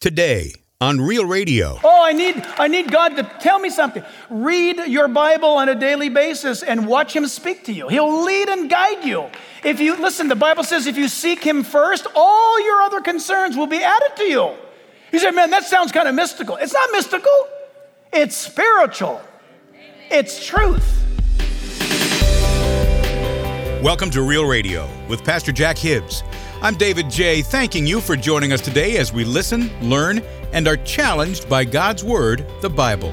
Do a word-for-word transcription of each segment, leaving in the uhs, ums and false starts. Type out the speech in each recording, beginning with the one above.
Today on Real Radio. Oh, I need I need God to tell me something. Read your Bible on a daily basis and watch Him speak to you. He'll lead and guide you. If you, listen, the Bible says if you seek Him first, all your other concerns will be added to you. You say, man, that sounds kind of mystical. It's not mystical. It's spiritual. It's truth. Welcome to Real Radio with Pastor Jack Hibbs. I'm David J., thanking you for joining us today as we listen, learn, and are challenged by God's Word, the Bible.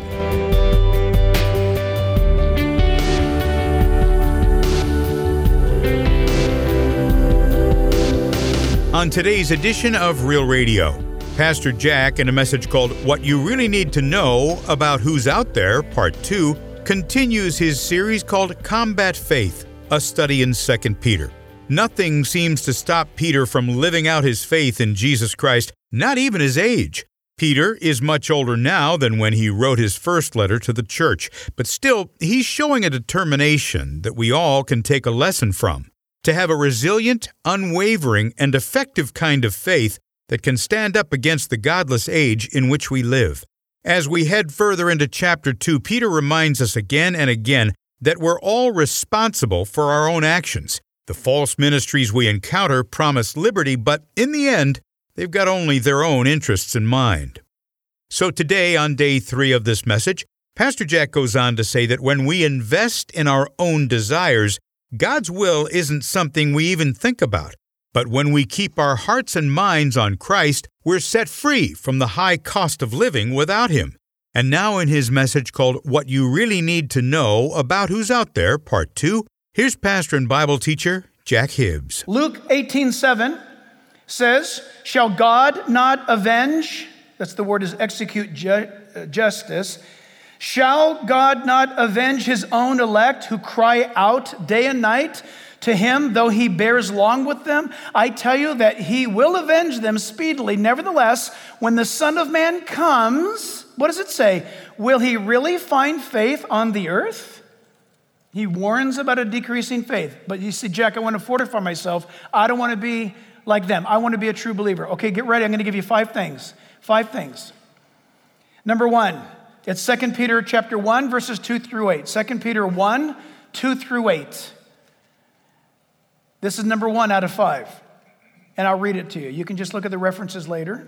On today's edition of Real Radio, Pastor Jack, in a message called What You Really Need to Know About Who's Out There, Part two, continues his series called Combat Faith, a study in Second Peter. Nothing seems to stop Peter from living out his faith in Jesus Christ, not even his age. Peter is much older now than when he wrote his first letter to the church, but still, he's showing a determination that we all can take a lesson from, to have a resilient, unwavering, and effective kind of faith that can stand up against the godless age in which we live. As we head further into chapter two, Peter reminds us again and again that we're all responsible for our own actions. The false ministries we encounter promise liberty, but in the end, they've got only their own interests in mind. So today, on day three of this message, Pastor Jack goes on to say that when we invest in our own desires, God's will isn't something we even think about. But when we keep our hearts and minds on Christ, we're set free from the high cost of living without Him. And now in his message called What You Really Need to Know About Who's Out There, Part two, here's pastor and Bible teacher Jack Hibbs. Luke eighteen seven says, shall God not avenge, that's the word is execute ju- justice, shall God not avenge His own elect who cry out day and night to Him, though He bears long with them? I tell you that He will avenge them speedily. Nevertheless, when the Son of Man comes, what does it say? Will He really find faith on the earth? He warns about a decreasing faith. But you see, Jack, I want to fortify myself. I don't want to be like them. I want to be a true believer. Okay, get ready. I'm going to give you five things. Five things. Number one, it's Second Peter chapter one, verses two through eight. Second Peter one, two through eight. This is number one out of five. And I'll read it to you. You can just look at the references later.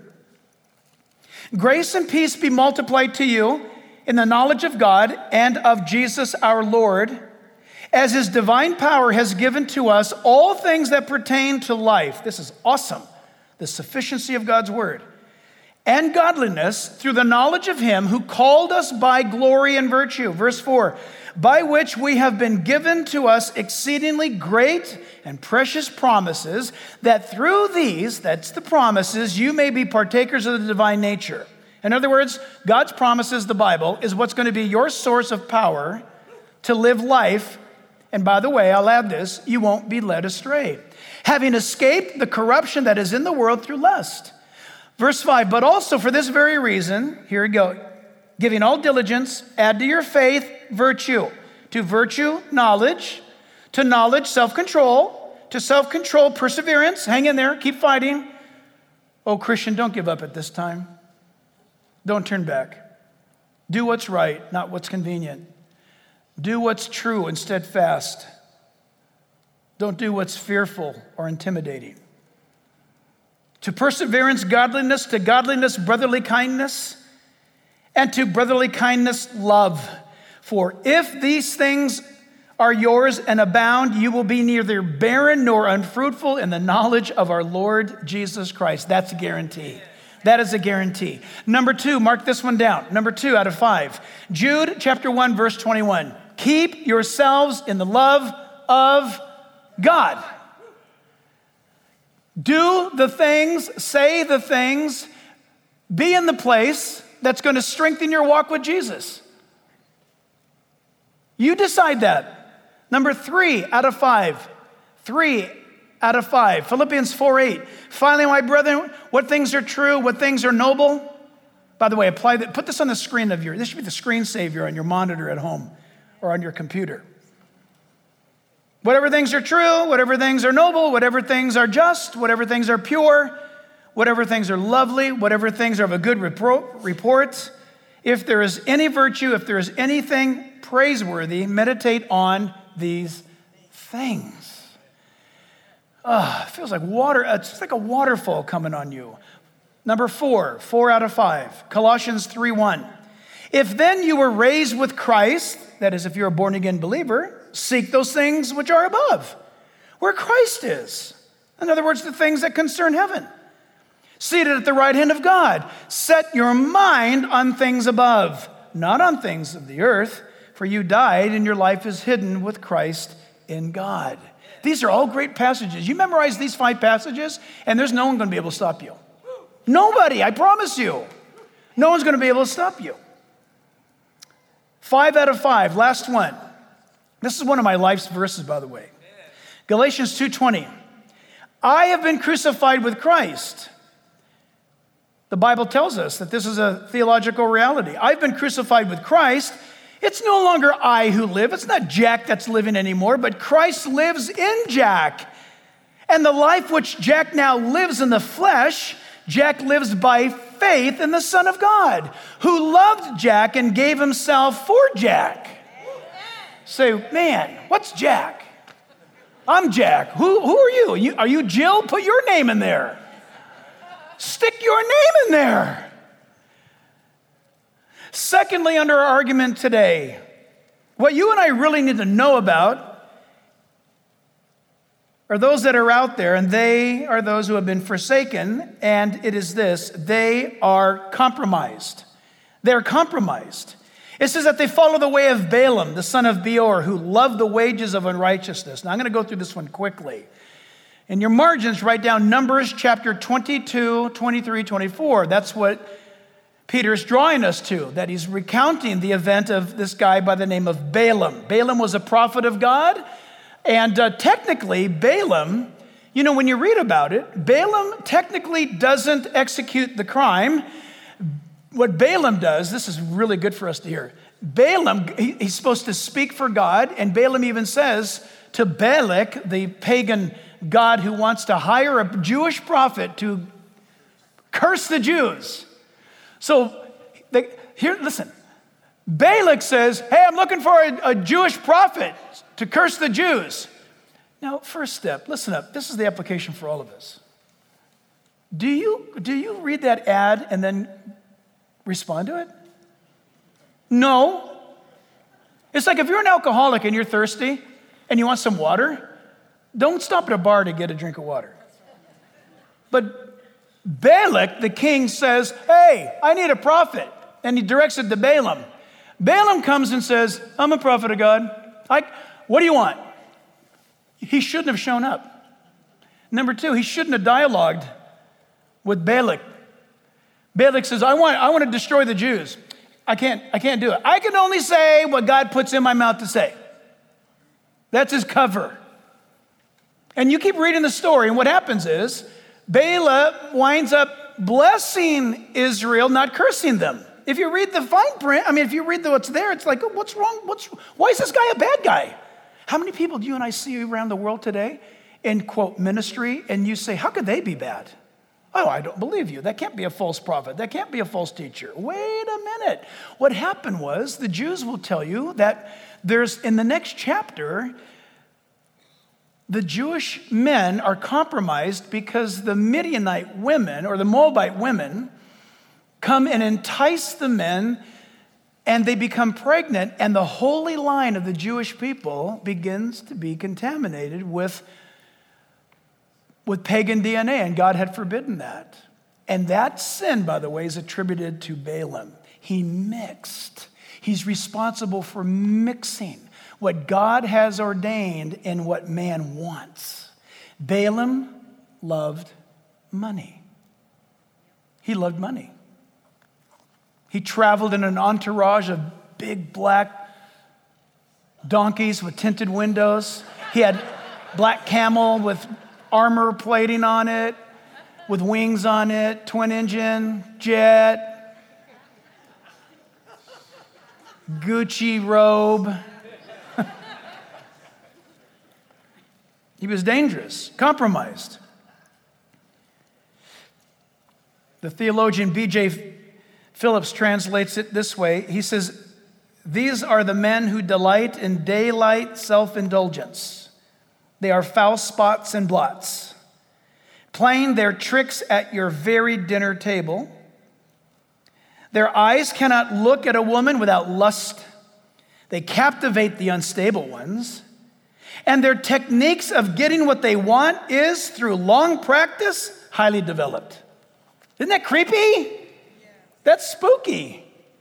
Grace and peace be multiplied to you in the knowledge of God and of Jesus our Lord, as His divine power has given to us all things that pertain to life. This is awesome. The sufficiency of God's word. And godliness through the knowledge of Him who called us by glory and virtue. Verse four, by which we have been given to us exceedingly great and precious promises, that through these, that's the promises, you may be partakers of the divine nature. In other words, God's promises, the Bible, is what's going to be your source of power to live life. And by the way, I'll add this, you won't be led astray, having escaped the corruption that is in the world through lust. Verse five, but also for this very reason, here we go, giving all diligence, add to your faith virtue, to virtue knowledge, to knowledge self-control, to self-control perseverance, hang in there, keep fighting. Oh, Christian, don't give up at this time. Don't turn back. Do what's right, not what's convenient. Do what's true and steadfast. Don't do what's fearful or intimidating. To perseverance, godliness, to godliness, brotherly kindness, and to brotherly kindness, love. For if these things are yours and abound, you will be neither barren nor unfruitful in the knowledge of our Lord Jesus Christ. That's a guarantee. That is a guarantee. Number two, mark this one down. Number two out of five. Jude chapter one, verse twenty-one. Keep yourselves in the love of God. Do the things, say the things, be in the place that's going to strengthen your walk with Jesus. You decide that. Number three out of five. Three out of five. Philippians four eight. Finally, my brethren, what things are true, what things are noble. By the way, apply that. Put this on the screen of your, this should be the screensaver on your monitor at home or on your computer. Whatever things are true, whatever things are noble, whatever things are just, whatever things are pure, whatever things are lovely, whatever things are of a good repro- report, if there is any virtue, if there is anything praiseworthy, meditate on these things. Oh, it feels like water. It's just like a waterfall coming on you. Number four, four out of five, Colossians three one. If then you were raised with Christ, that is, if you're a born-again believer, seek those things which are above, where Christ is. In other words, the things that concern heaven. Seated at the right hand of God, set your mind on things above, not on things of the earth, for you died and your life is hidden with Christ in God. These are all great passages. You memorize these five passages, and there's no one going to be able to stop you. Nobody, I promise you. No one's going to be able to stop you. Five out of five, last one. This is one of my life's verses, by the way. Galatians two twenty. I have been crucified with Christ. The Bible tells us that this is a theological reality. I've been crucified with Christ. It's no longer I who live. It's not Jack that's living anymore, but Christ lives in Jack. And the life which Jack now lives in the flesh, Jack lives by faith in the Son of God, who loved Jack and gave himself for Jack. Say, man, what's Jack? I'm Jack. Who, who are you? you? Are you Jill? Put your name in there. Stick your name in there. Secondly, under our argument today, what you and I really need to know about are those that are out there, and they are those who have been forsaken, and it is this: they are compromised. They're compromised. It says that they follow the way of Balaam, the son of Beor, who loved the wages of unrighteousness. Now, I'm going to go through this one quickly. In your margins, write down Numbers chapter twenty-two, twenty-three, twenty-four. That's what Peter's drawing us to, that he's recounting the event of this guy by the name of Balaam. Balaam was a prophet of God, and uh, technically, Balaam, you know, when you read about it, Balaam technically doesn't execute the crime. What Balaam does, this is really good for us to hear. Balaam, he, he's supposed to speak for God, and Balaam even says to Balak, the pagan god who wants to hire a Jewish prophet to curse the Jews. So they, here, listen, Balak says, hey, I'm looking for a, a Jewish prophet to curse the Jews. Now, first step, listen up. This is the application for all of us. Do you, do you read that ad and then respond to it? No. It's like if you're an alcoholic and you're thirsty and you want some water, don't stop at a bar to get a drink of water. But Balak, the king, says, hey, I need a prophet. And he directs it to Balaam. Balaam comes and says, I'm a prophet of God. I, what do you want? He shouldn't have shown up. Number two, he shouldn't have dialogued with Balak. Balak says, I want, I want to destroy the Jews. I can't, I can't do it. I can only say what God puts in my mouth to say. That's his cover. And you keep reading the story, and what happens is Balaam winds up blessing Israel, not cursing them. If you read the fine print, I mean, if you read the, what's there, it's like, what's wrong? What's, why is this guy a bad guy? How many people do you and I see around the world today in, quote, ministry, and you say, how could they be bad? Oh, I don't believe you. That can't be a false prophet. That can't be a false teacher. Wait a minute. What happened was, the Jews will tell you that there's, in the next chapter, the Jewish men are compromised because the Midianite women or the Moabite women come and entice the men, and they become pregnant, and the holy line of the Jewish people begins to be contaminated with, with pagan D N A, and God had forbidden that. And that sin, by the way, is attributed to Balaam. He mixed. He's responsible for mixing what God has ordained and what man wants. Balaam loved money. He loved money. He traveled in an entourage of big black donkeys with tinted windows. He had black camel with armor plating on it, with wings on it, twin engine, jet, Gucci robe. He was dangerous, compromised. The theologian B J Phillips translates it this way. He says, these are the men who delight in daylight self-indulgence. They are foul spots and blots, playing their tricks at your very dinner table. Their eyes cannot look at a woman without lust. They captivate the unstable ones. And their techniques of getting what they want is, through long practice, highly developed. Isn't that creepy? That's spooky.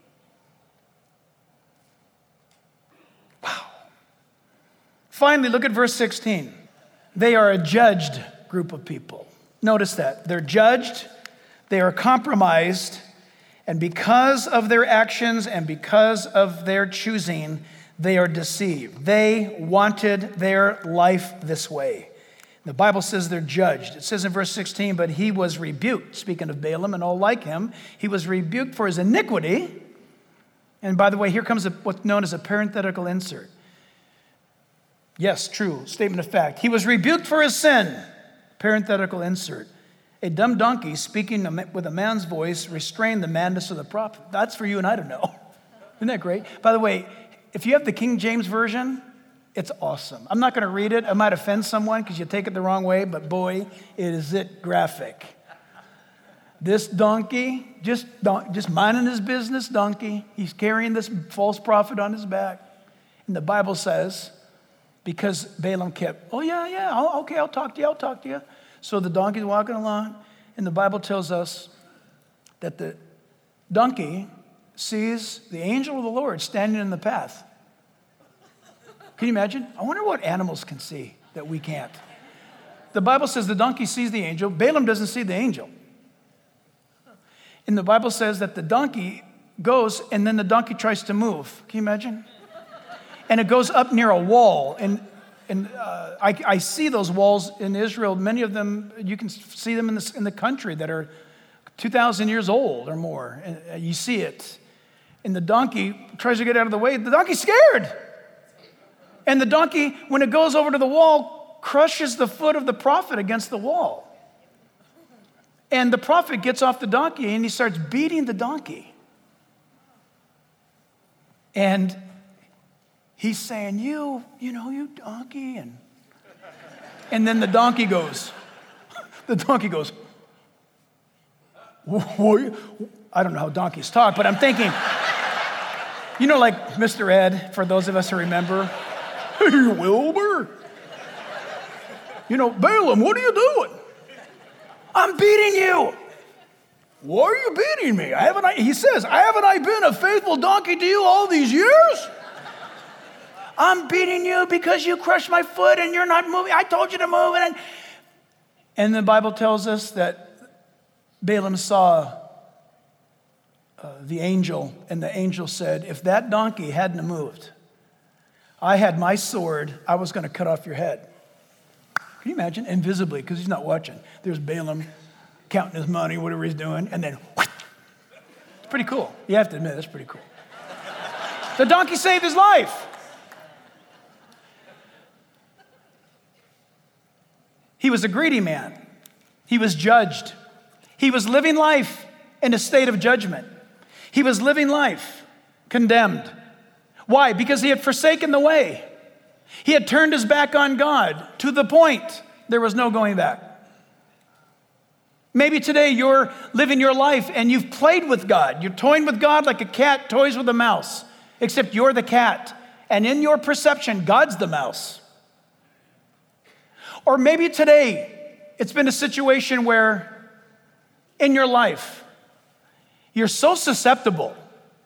Wow. Finally, look at verse sixteen. They are a judged group of people. Notice that. They're judged, they are compromised, and because of their actions and because of their choosing, they are deceived. They wanted their life this way. The Bible says they're judged. It says in verse sixteen, but he was rebuked. Speaking of Balaam and all like him, he was rebuked for his iniquity. And by the way, here comes a, what's known as a parenthetical insert. Yes, true, statement of fact. He was rebuked for his sin. Parenthetical insert. A dumb donkey speaking with a man's voice restrained the madness of the prophet. That's for you and I to know. Isn't that great? By the way, if you have the King James Version, it's awesome. I'm not going to read it. I might offend someone because you take it the wrong way, but boy, is it graphic. This donkey, just, just minding his business donkey, he's carrying this false prophet on his back. And the Bible says, because Balaam kept, oh yeah, yeah, I'll, okay, I'll talk to you, I'll talk to you. So the donkey's walking along, and the Bible tells us that the donkey sees the angel of the Lord standing in the path. Can you imagine? I wonder what animals can see that we can't. The Bible says the donkey sees the angel. Balaam doesn't see the angel. And the Bible says that the donkey goes, and then the donkey tries to move. Can you imagine? And it goes up near a wall. And, and uh, I, I see those walls in Israel. Many of them, you can see them in the, in the country that are two thousand years old or more. And you see it. And the donkey tries to get out of the way. The donkey's scared. And the donkey, when it goes over to the wall, crushes the foot of the prophet against the wall. And the prophet gets off the donkey and he starts beating the donkey. And he's saying, you, you know, you donkey. And, and then the donkey goes, the donkey goes, what? I don't know how donkeys talk, but I'm thinking, you know, like Mister Ed, for those of us who remember, hey, Wilbur. You know, Balaam, what are you doing? I'm beating you. Why are you beating me? I haven't I, he says, haven't I been a faithful donkey to you all these years? I'm beating you because you crushed my foot and you're not moving. I told you to move. And, and the Bible tells us that Balaam saw uh, the angel, and the angel said, if that donkey hadn't moved, I had my sword, I was going to cut off your head. Can you imagine? Invisibly, because he's not watching. There's Balaam counting his money, whatever he's doing, and then whoosh. It's pretty cool. You have to admit, that's pretty cool. The donkey saved his life. He was a greedy man. He was judged. He was living life in a state of judgment. He was living life condemned. Why? Because he had forsaken the way. He had turned his back on God to the point there was no going back. Maybe today you're living your life and you've played with God. You're toying with God like a cat toys with a mouse, except you're the cat. And in your perception, God's the mouse. Or maybe today it's been a situation where in your life you're so susceptible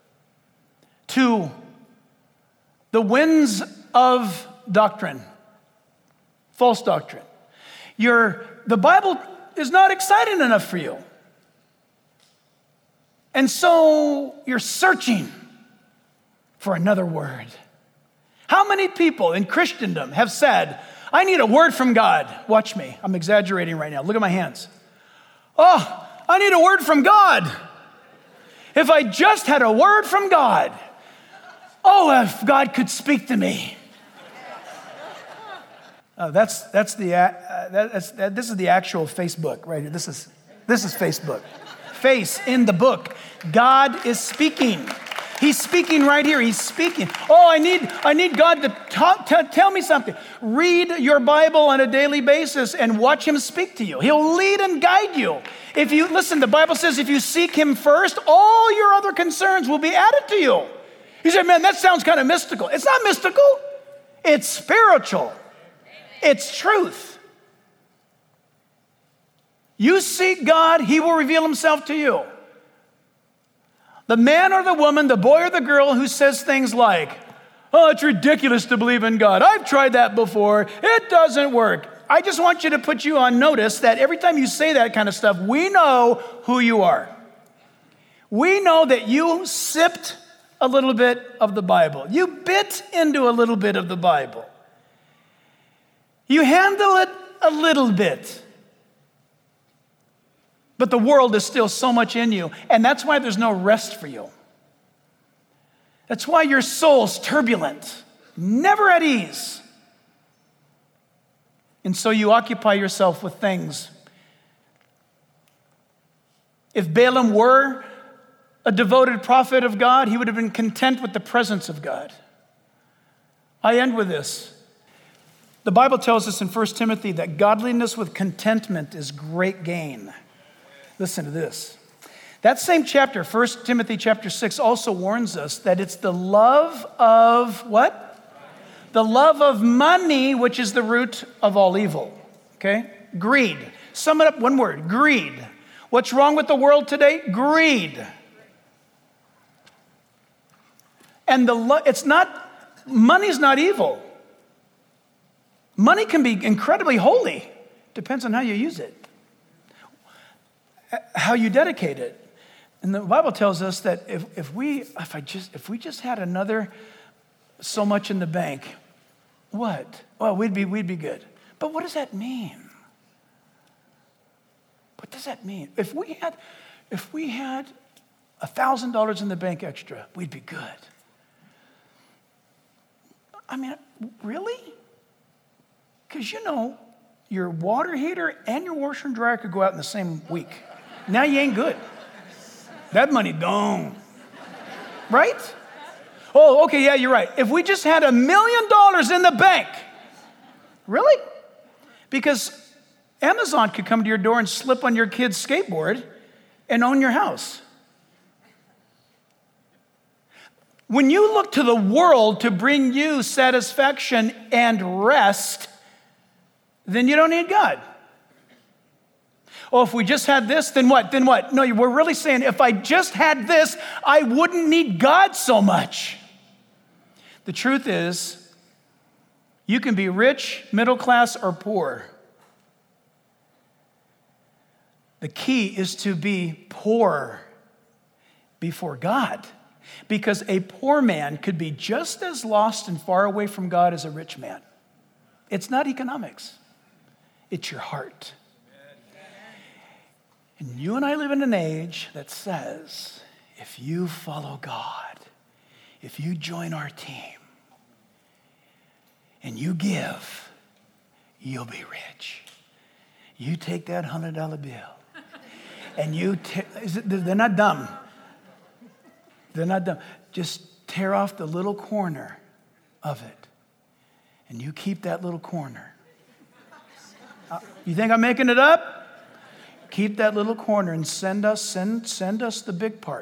to the winds of doctrine, false doctrine. You're, the Bible is not exciting enough for you. And so you're searching for another word. How many people in Christendom have said, I need a word from God? Watch me. I'm exaggerating right now. Look at my hands. Oh, I need a word from God. If I just had a word from God. Oh, if God could speak to me. Uh, that's that's the uh, that's that, this is the actual Facebook right here. This is this is Facebook. face in the book. God is speaking. He's speaking right here. He's speaking. Oh, I need, I need God to talk, t- tell me something. Read your Bible on a daily basis and watch him speak to you. He'll lead and guide you. If you, listen, the Bible says if you seek him first, all your other concerns will be added to you. You say, man, that sounds kind of mystical. It's not mystical. It's spiritual. It's truth. You seek God, he will reveal himself to you. The man or the woman, the boy or the girl who says things like, oh, it's ridiculous to believe in God. I've tried that before. It doesn't work. I just want you to put you on notice that every time you say that kind of stuff, we know who you are. We know that you sipped a little bit of the Bible. You bit into a little bit of the Bible. You handle it a little bit. But the world is still so much in you, and that's why there's no rest for you. That's why your soul's turbulent, never at ease. And so you occupy yourself with things. If Balaam were a devoted prophet of God, he would have been content with the presence of God. I end with this. The Bible tells us in First Timothy that godliness with contentment is great gain. Listen to this. That same chapter, First Timothy chapter six, also warns us that it's the love of what? The love of money, which is the root of all evil. Okay? Greed. Sum it up one word, greed. What's wrong with the world today? Greed. And the lo- it's not, money's not evil. Money can be incredibly holy. Depends on how you use it. How you dedicate it. And the Bible tells us that if, if we if I just if we just had another so much in the bank, what? Well, we'd be we'd be good. But what does that mean? What does that mean? If we had if we had a thousand dollars in the bank extra, we'd be good. I mean, really? Because you know, your water heater and your washer and dryer could go out in the same week. Now you ain't good. That money gone. Right? Oh, okay, yeah, you're right. If we just had a million dollars in the bank. Really? Because Amazon could come to your door and slip on your kid's skateboard and own your house. When you look to the world to bring you satisfaction and rest, then you don't need God. Oh, if we just had this, then what? Then what? No, we're really saying if I just had this, I wouldn't need God so much. The truth is, you can be rich, middle class, or poor. The key is to be poor before God. Because a poor man could be just as lost and far away from God as a rich man. It's not economics. It's your heart. And you and I live in an age that says, if you follow God, if you join our team, and you give, you'll be rich. You take that one hundred dollar bill, and you, te- they're not dumb. They're not dumb. Just tear off the little corner of it, and you keep that little corner. Uh, you think I'm making it up? Keep that little corner and send us, send, send us the big part.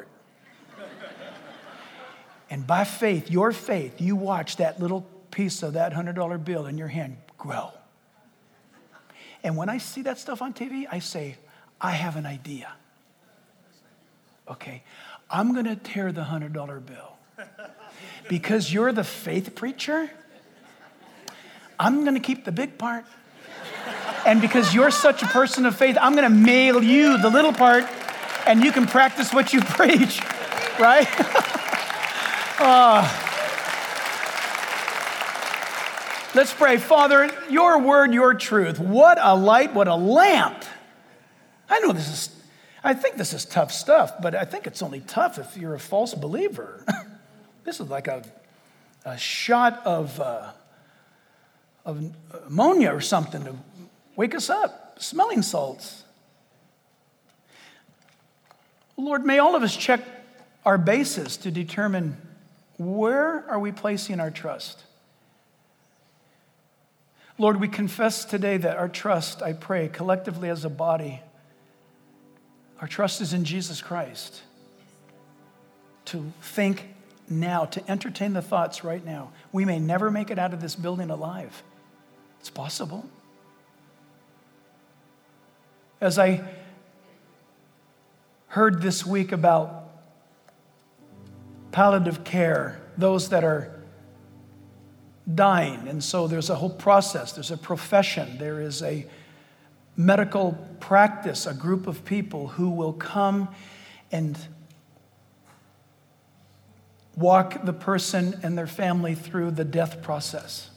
And by faith, your faith, you watch that little piece of that one hundred dollar bill in your hand grow. And when I see that stuff on T V, I say, I have an idea. Okay, I'm going to tear the one hundred dollar bill. Because you're the faith preacher, I'm going to keep the big part. And because you're such a person of faith, I'm going to mail you the little part, and you can practice what you preach, right? uh, let's pray. Father, your word, your truth. What a light, what a lamp. I know this is, I think this is tough stuff, but I think it's only tough if you're a false believer. This is like a, a shot of, uh, of ammonia or something to wake us up. Smelling salts. Lord, may all of us check our bases to determine where are we placing our trust. Lord, we confess today that our trust, I pray, collectively as a body, our trust is in Jesus Christ. To think now, to entertain the thoughts right now. We may never make it out of this building alive. It's possible. As I heard this week about palliative care, those that are dying, and so there's a whole process, there's a profession, there is a medical practice, a group of people who will come and walk the person and their family through the death process.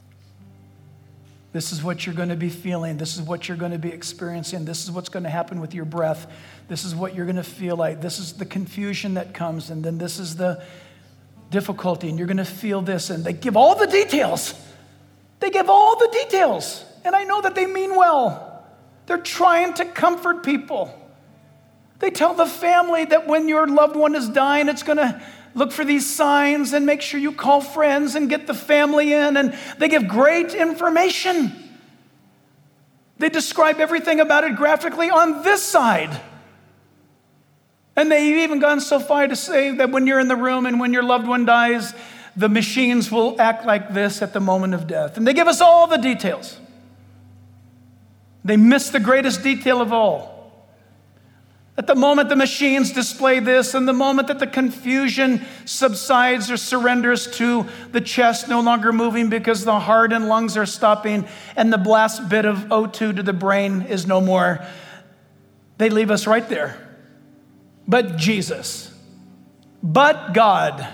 This is what you're going to be feeling. This is what you're going to be experiencing. This is what's going to happen with your breath. This is what you're going to feel like. This is the confusion that comes, and then this is the difficulty, and you're going to feel this. And they give all the details. They give all the details. And I know that they mean well. They're trying to comfort people. They tell the family that when your loved one is dying, it's going to look for these signs and make sure you call friends and get the family in. And they give great information. They describe everything about it graphically on this side. And they've even gone so far to say that when you're in the room and when your loved one dies, the machines will act like this at the moment of death. And they give us all the details. They miss the greatest detail of all. At the moment the machines display this, and the moment that the confusion subsides or surrenders to the chest no longer moving because the heart and lungs are stopping and the last bit of O two to the brain is no more, they leave us right there. But Jesus, but God,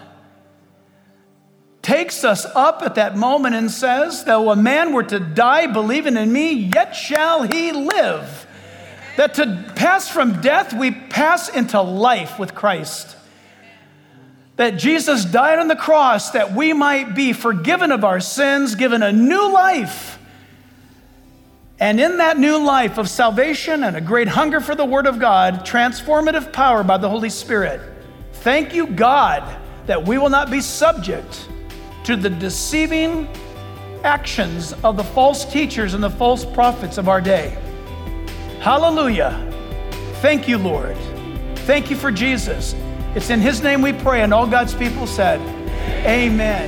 takes us up at that moment and says, though a man were to die believing in me, yet shall he live. That to pass from death, we pass into life with Christ. That Jesus died on the cross that we might be forgiven of our sins, given a new life. And in that new life of salvation and a great hunger for the Word of God, transformative power by the Holy Spirit. Thank you, God, that we will not be subject to the deceiving actions of the false teachers and the false prophets of our day. Hallelujah. Thank you, Lord. Thank you for Jesus. It's in His name we pray, and all God's people said, amen.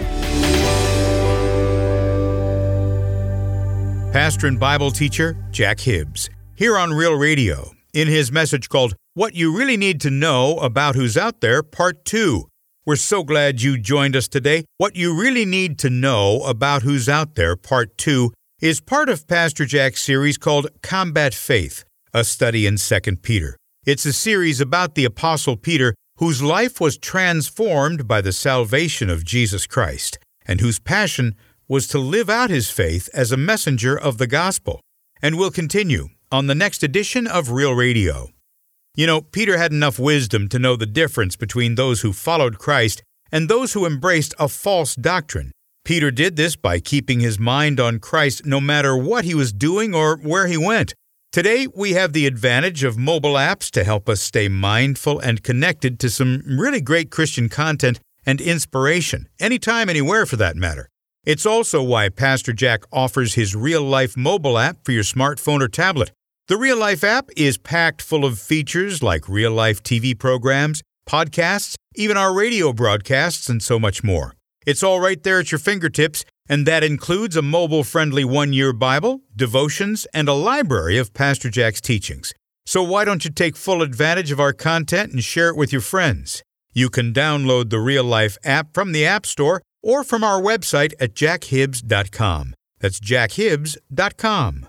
Pastor and Bible teacher Jack Hibbs, here on Real Radio, in his message called What You Really Need to Know About Who's Out There, Part two. We're so glad you joined us today. What You Really Need to Know About Who's Out There, Part two, is part of Pastor Jack's series called Combat Faith, a study in Second Peter. It's a series about the Apostle Peter, whose life was transformed by the salvation of Jesus Christ, and whose passion was to live out his faith as a messenger of the gospel. And we'll continue on the next edition of Real Radio. You know, Peter had enough wisdom to know the difference between those who followed Christ and those who embraced a false doctrine. Peter did this by keeping his mind on Christ no matter what he was doing or where he went. Today, we have the advantage of mobile apps to help us stay mindful and connected to some really great Christian content and inspiration, anytime, anywhere for that matter. It's also why Pastor Jack offers his Real Life mobile app for your smartphone or tablet. The Real Life app is packed full of features like real life T V programs, podcasts, even our radio broadcasts, and so much more. It's all right there at your fingertips, and that includes a mobile-friendly one-year Bible, devotions, and a library of Pastor Jack's teachings. So why don't you take full advantage of our content and share it with your friends? You can download the Real Life app from the App Store or from our website at jack hibbs dot com. That's jack hibbs dot com.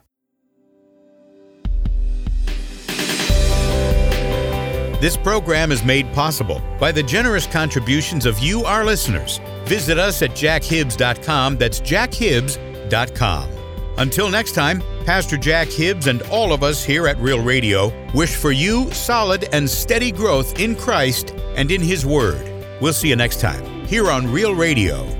This program is made possible by the generous contributions of you, our listeners. Visit us at jack hibbs dot com. That's jack hibbs dot com. Until next time, Pastor Jack Hibbs and all of us here at Real Radio wish for you solid and steady growth in Christ and in His Word. We'll see you next time here on Real Radio.